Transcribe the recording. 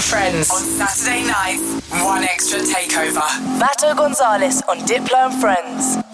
and Friends. On Saturday nights, One Extra Takeover. Vato Gonzalez on Diplo and Friends.